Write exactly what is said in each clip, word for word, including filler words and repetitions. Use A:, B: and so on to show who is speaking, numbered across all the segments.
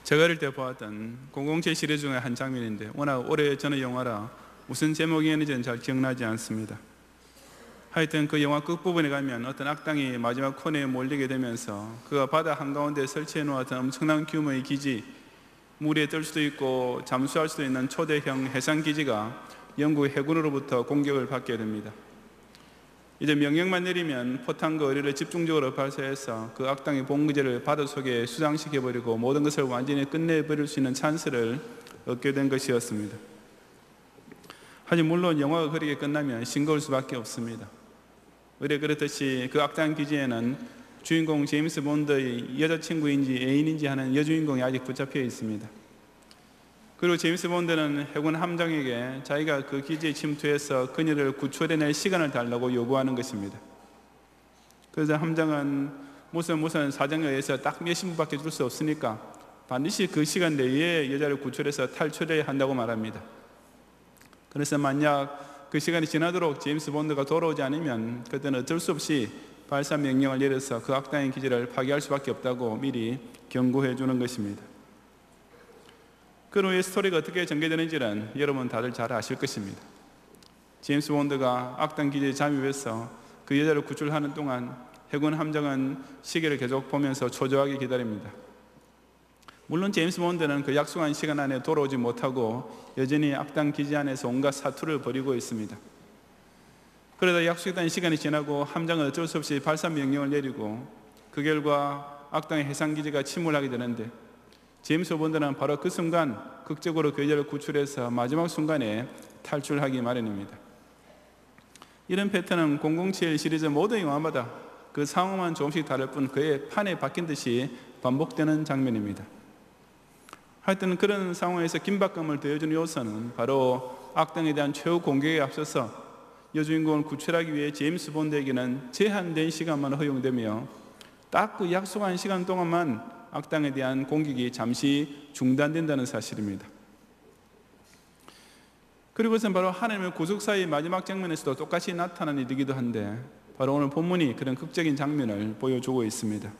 A: 제가 어릴 때 보았던 공공칠 시리즈 중에 한 장면인데 워낙 오래전의 영화라 무슨 제목이었는지는 잘 기억나지 않습니다. 하여튼 그 영화 끝부분에 가면 어떤 악당이 마지막 코너에 몰리게 되면서 그가 바다 한가운데 설치해 놓았던 엄청난 규모의 기지, 물 위에 뜰 수도 있고 잠수할 수도 있는 초대형 해상기지가 영국 해군으로부터 공격을 받게 됩니다. 이제 명령만 내리면 포탄과 의뢰를 집중적으로 발사해서 그 악당의 본기지를 바다 속에 수장시켜버리고 모든 것을 완전히 끝내버릴 수 있는 찬스를 얻게 된 것이었습니다. 하지만 물론 영화가 그렇게 끝나면 싱거울 수밖에 없습니다. 의뢰 그렇듯이 그 악당 기지에는 주인공 제임스 본드의 여자친구인지 애인인지 하는 여주인공이 아직 붙잡혀 있습니다. 그리고 제임스 본드는 해군 함장에게 자기가 그 기지에 침투해서 그녀를 구출해낼 시간을 달라고 요구하는 것입니다. 그래서 함장은 무슨 무슨 사정에 의해서 딱 몇십 분밖에 줄 수 없으니까 반드시 그 시간 내에 여자를 구출해서 탈출해야 한다고 말합니다. 그래서 만약 그 시간이 지나도록 제임스 본드가 돌아오지 않으면 그때는 어쩔 수 없이 발사 명령을 내려서 그 악당의 기지를 파괴할 수밖에 없다고 미리 경고해 주는 것입니다. 그 후에 스토리가 어떻게 전개되는지는 여러분 다들 잘 아실 것입니다. 제임스 본드가 악당 기지에 잠입해서 그 여자를 구출하는 동안 해군 함장은 시계를 계속 보면서 초조하게 기다립니다. 물론 제임스 본드는 그 약속한 시간 안에 돌아오지 못하고 여전히 악당 기지 안에서 온갖 사투를 벌이고 있습니다. 그러다 약속했던 시간이 지나고 함장은 어쩔 수 없이 발사 명령을 내리고 그 결과 악당의 해상기지가 침몰하게 되는데 제임스 본드는 바로 그 순간 극적으로 그 여자를 구출해서 마지막 순간에 탈출하기 마련입니다. 이런 패턴은 공공칠 시리즈 모든 영화마다 그 상황만 조금씩 다를 뿐 그의 판에 박힌 듯이 반복되는 장면입니다. 하여튼 그런 상황에서 긴박감을 더해주는 요소는 바로 악당에 대한 최후 공격에 앞서서 여주인공을 구출하기 위해 제임스 본드에게는 제한된 시간만 허용되며 딱 그 약속한 시간 동안만 악당에 대한 공격이 잠시 중단된다는 사실입니다. 그리고 그것은 바로 하나님의 구속사의 마지막 장면에서도 똑같이 나타나는 일이기도 한데 바로 오늘 본문이 그런 극적인 장면을 보여주고 있습니다.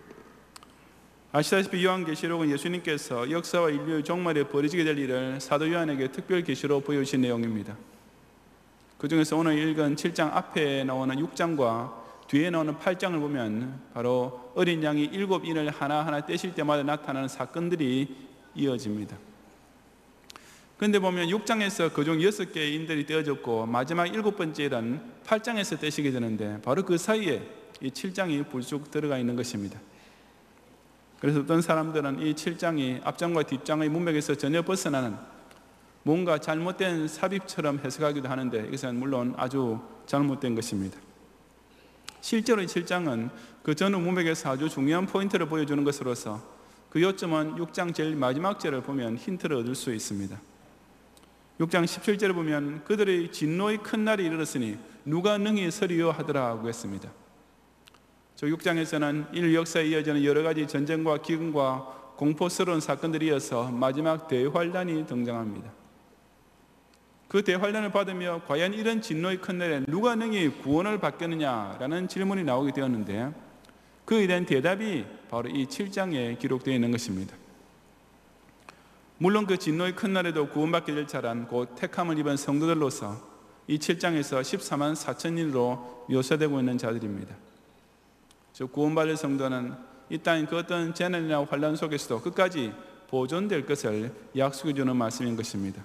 A: 아시다시피 요한계시록은 예수님께서 역사와 인류의 종말에 벌어지게 될 일을 사도 요한에게 특별 계시로 보여주신 내용입니다. 그 중에서 오늘 읽은 칠 장 앞에 나오는 육 장과 뒤에 나오는 팔 장을 보면 바로 어린 양이 일곱 인을 하나하나 떼실 때마다 나타나는 사건들이 이어집니다. 그런데 보면 육 장에서 그중 여섯 개의 인들이 떼어졌고 마지막 일곱 번째는 팔 장에서 떼시게 되는데 바로 그 사이에 이 칠 장이 불쑥 들어가 있는 것입니다. 그래서 어떤 사람들은 이 칠 장이 앞장과 뒷장의 문맥에서 전혀 벗어나는 뭔가 잘못된 삽입처럼 해석하기도 하는데 이것은 물론 아주 잘못된 것입니다. 실제로 이 칠 장은 그 전후 문맥에서 아주 중요한 포인트를 보여주는 것으로서 그 요점은 육 장 제일 마지막 절을 보면 힌트를 얻을 수 있습니다. 육 장 십칠 절을 보면 그들의 진노의 큰 날이 이르렀으니 누가 능히 서리요 하더라고 했습니다. 저 육 장에서는 인류 역사에 이어지는 여러 가지 전쟁과 기근과 공포스러운 사건들이 이어서 마지막 대환란이 등장합니다. 그 대환란을 받으며 과연 이런 진노의 큰 날에 누가 능히 구원을 받겠느냐라는 질문이 나오게 되었는데 그에 대한 대답이 바로 이 칠 장에 기록되어 있는 것입니다. 물론 그 진노의 큰 날에도 구원받게 될 자란 곧 택함을 입은 성도들로서 이 칠 장에서 십사만 사천인으로 묘사되고 있는 자들입니다. 즉 구원받을 성도는 이 땅의 그 어떤 재난이나 환란 속에서도 끝까지 보존될 것을 약속해 주는 말씀인 것입니다.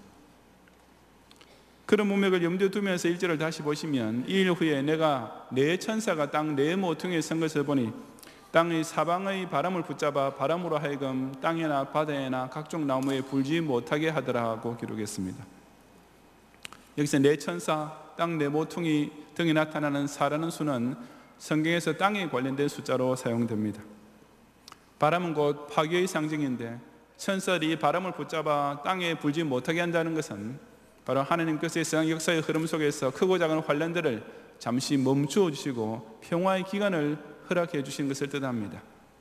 A: 그런 문맥을 염두에 두면서 일 절을 다시 보시면 이 일 후에 내가 네 천사가 땅 네 모퉁이에 선 것을 보니 땅의 사방의 바람을 붙잡아 바람으로 하여금 땅이나 바다에나 각종 나무에 불지 못하게 하더라고 기록했습니다. 여기서 네 천사, 땅 네 모퉁이 등이 나타나는 사라는 수는 성경에서 땅에 관련된 숫자로 사용됩니다. 바람은 곧 파괴의 상징인데 천사들이 바람을 붙잡아 땅에 불지 못하게 한다는 것은 바로 하나님께서 세상 역사의 흐름 속에서 크고 작은 환란들을 잠시 멈추어 주시고 평화의 기간을 허락해 주신 것을 뜻합니다.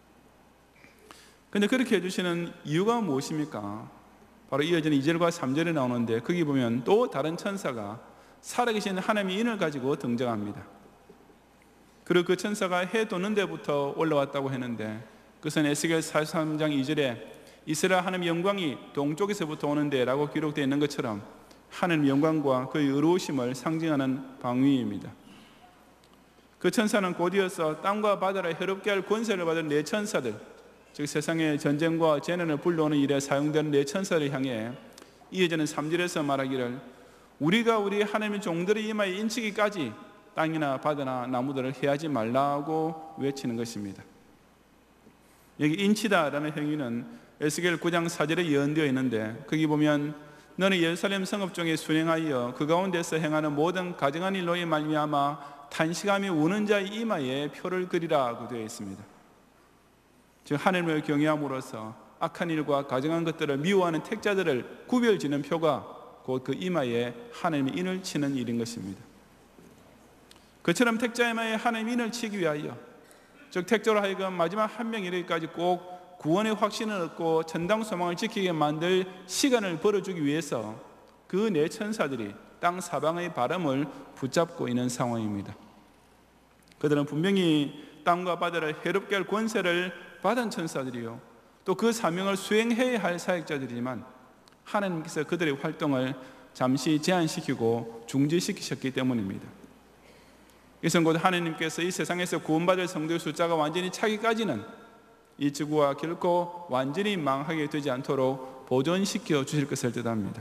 A: 그런데 그렇게 해주시는 이유가 무엇입니까? 바로 이어지는 이 절과 삼 절에 나오는데 거기 보면 또 다른 천사가 살아계신 하나님의 인을 가지고 등장합니다. 그리고 그 천사가 해 도는 데부터 올라왔다고 했는데 그것은 에스겔 사십삼 장 이 절에 이스라엘 하나님의 영광이 동쪽에서부터 오는데 라고 기록되어 있는 것처럼 하나님의 영광과 그의 의로우심을 상징하는 방위입니다. 그 천사는 곧이어서 땅과 바다를 해롭게 할 권세를 받은 네 천사들, 즉 세상의 전쟁과 재난을 불러오는 일에 사용되는 네 천사를 향해 이어지는 삼 절에서 말하기를 우리가 우리 하나님의 종들의 이마에 인치기까지 땅이나 바다나 나무들을 해하지 말라고 외치는 것입니다. 여기 인치다라는 행위는 에스겔 구 장 사 절에 예언되어 있는데 거기 보면 너는 예루살렘 성읍 중에 순행하여 그 가운데서 행하는 모든 가증한 일로 말미암아 탄식하며 우는 자의 이마에 표를 그리라고 되어 있습니다. 즉 하나님을 경외함으로써 악한 일과 가증한 것들을 미워하는 택자들을 구별지는 표가 곧 그 이마에 하나님의 인을 치는 일인 것입니다. 그처럼 택자의 이마에 하나님의 인을 치기 위하여, 즉 택자로 하여금 마지막 한 명 이르기까지 꼭 구원의 확신을 얻고 천당 소망을 지키게 만들 시간을 벌어주기 위해서 그 네 천사들이 땅 사방의 바람을 붙잡고 있는 상황입니다. 그들은 분명히 땅과 바다를 해롭게 할 권세를 받은 천사들이요, 또 그 사명을 수행해야 할 사역자들이지만 하나님께서 그들의 활동을 잠시 제한시키고 중지시키셨기 때문입니다. 이것은 곧 하나님께서 이 세상에서 구원받을 성도의 숫자가 완전히 차기까지는 이 지구가 결코 완전히 망하게 되지 않도록 보존시켜 주실 것을 뜻합니다.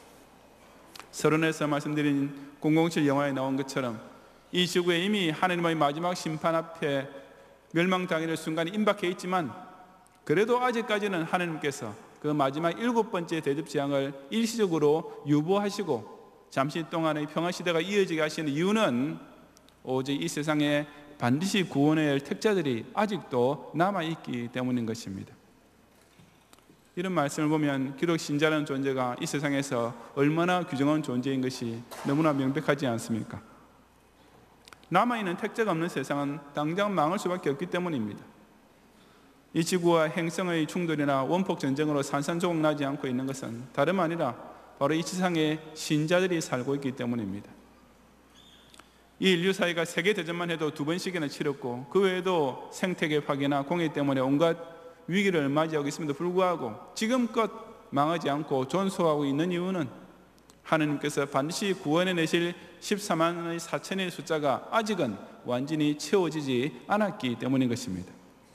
A: 서론에서 말씀드린 공공칠 영화에 나온 것처럼 이 지구에 이미 하나님의 마지막 심판 앞에 멸망당할 순간이 임박해 있지만 그래도 아직까지는 하나님께서 그 마지막 일곱 번째 대접 재앙을 일시적으로 유보하시고 잠시 동안의 평화시대가 이어지게 하시는 이유는 오직 이 세상에 반드시 구원해야 할 택자들이 아직도 남아있기 때문인 것입니다. 이런 말씀을 보면 기독 신자라는 존재가 이 세상에서 얼마나 귀중한 존재인 것이 너무나 명백하지 않습니까? 남아있는 택자가 없는 세상은 당장 망할 수밖에 없기 때문입니다. 이 지구와 행성의 충돌이나 원폭 전쟁으로 산산조각 나지 않고 있는 것은 다름 아니라 바로 이 세상에 신자들이 살고 있기 때문입니다. 이 인류 사회가 세계대전만 해도 두 번씩이나 치렀고 그 외에도 생태계 파괴나 공해 때문에 온갖 위기를 맞이하고 있음에도 불구하고 지금껏 망하지 않고 존속하고 있는 이유는 하나님께서 반드시 구원해내실 십사만의 사천의 숫자가 아직은 완전히 채워지지 않았기 때문인 것입니다.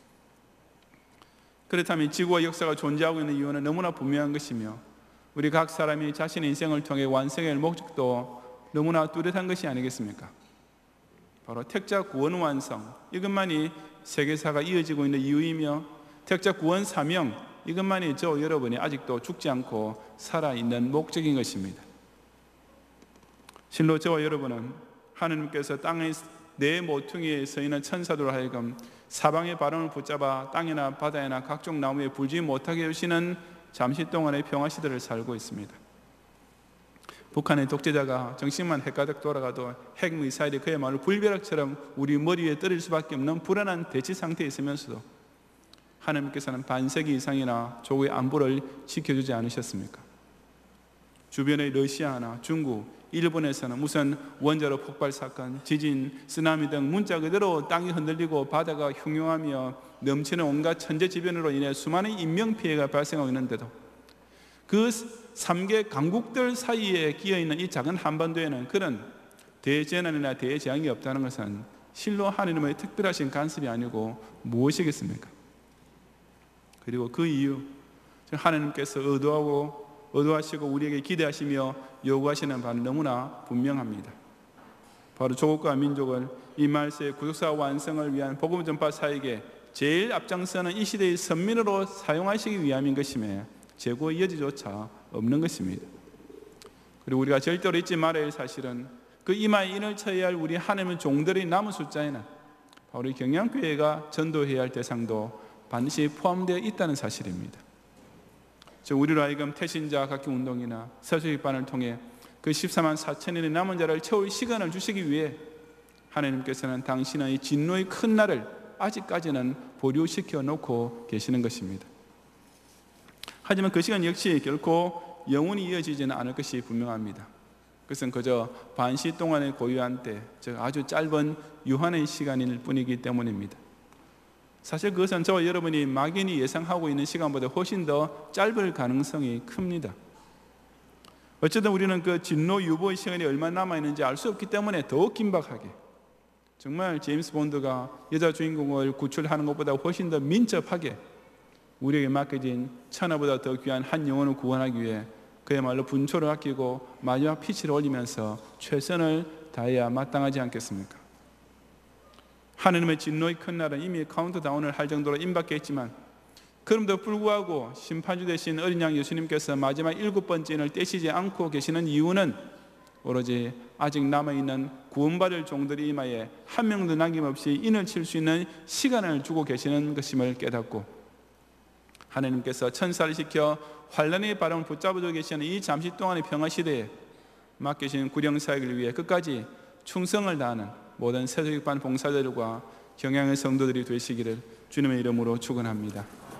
A: 그렇다면 지구와 역사가 존재하고 있는 이유는 너무나 분명한 것이며 우리 각 사람이 자신의 인생을 통해 완성할 목적도 너무나 뚜렷한 것이 아니겠습니까? 바로 택자 구원 완성, 이것만이 세계사가 이어지고 있는 이유이며 택자 구원 사명, 이것만이 저 여러분이 아직도 죽지 않고 살아있는 목적인 것입니다. 실로 저와 여러분은 하나님께서 땅의 네 모퉁이에 서 있는 천사들로 하여금 사방의 바람을 붙잡아 땅이나 바다에나 각종 나무에 불지 못하게 해주시는 잠시 동안의 평화시대를 살고 있습니다. 북한의 독재자가 정신만 헷가득 돌아가도 핵미사일이 그야말로 불벼락처럼 우리 머리 위에 떨어질 수밖에 없는 불안한 대치 상태에 있으면서도 하나님께서는 반세기 이상이나 조국의 안보를 지켜주지 않으셨습니까? 주변의 러시아나 중국, 일본에서는 무슨 원자로 폭발 사건, 지진, 쓰나미 등 문자 그대로 땅이 흔들리고 바다가 흉흉하며 넘치는 온갖 천재지변으로 인해 수많은 인명피해가 발생하고 있는데도 그 삼 개 강국들 사이에 끼어있는 이 작은 한반도에는 그런 대재난이나 대재앙이 없다는 것은 실로 하나님의 특별하신 간섭이 아니고 무엇이겠습니까? 그리고 그 이유, 하나님께서 의도하고 의도하시고 우리에게 기대하시며 요구하시는 바는 너무나 분명합니다. 바로 조국과 민족을 이 말세의 구속사 완성을 위한 복음 전파 사역에 제일 앞장서는 이 시대의 선민으로 사용하시기 위함인 것임에 재고의 여지조차 없는 것입니다. 그리고 우리가 절대로 잊지 말아야 할 사실은 그 이마에 인을 쳐야 할 우리 하나님의 종들의 남은 숫자에는 바로 이 경양교회가 전도해야 할 대상도 반드시 포함되어 있다는 사실입니다. 즉 우리로 하여금 태신자 각기운동이나 서수익반을 통해 그 십사만 사천인의 남은 자를 채울 시간을 주시기 위해 하나님께서는 당신의 진노의 큰 날을 아직까지는 보류시켜 놓고 계시는 것입니다. 하지만 그 시간 역시 결코 영원히 이어지지는 않을 것이 분명합니다. 그것은 그저 반시 동안의 고유한 때, 즉 아주 짧은 유한의 시간일 뿐이기 때문입니다. 사실 그것은 저와 여러분이 막연히 예상하고 있는 시간보다 훨씬 더 짧을 가능성이 큽니다. 어쨌든 우리는 그 진노 유보의 시간이 얼마나 남아있는지 알 수 없기 때문에 더욱 긴박하게, 정말 제임스 본드가 여자 주인공을 구출하는 것보다 훨씬 더 민첩하게 우리에게 맡겨진 천하보다 더 귀한 한 영혼을 구원하기 위해 그야말로 분초를 아끼고 마지막 피치를 올리면서 최선을 다해야 마땅하지 않겠습니까? 하느님의 진노의 큰 날은 이미 카운트다운을 할 정도로 임박해 있지만, 그럼에도 불구하고 심판주 되신 어린 양 예수님께서 마지막 일곱 번째 인을 떼시지 않고 계시는 이유는 오로지 아직 남아있는 구원받을 종들이 이마에 한 명도 남김없이 인을 칠 수 있는 시간을 주고 계시는 것임을 깨닫고, 하나님께서 천사를 시켜 환란의 바람을 붙잡아주고 계시는 이 잠시 동안의 평화시대에 맡기신 구령사역을 위해 끝까지 충성을 다하는 모든 세속반 봉사자들과 경양의 성도들이 되시기를 주님의 이름으로 축원합니다.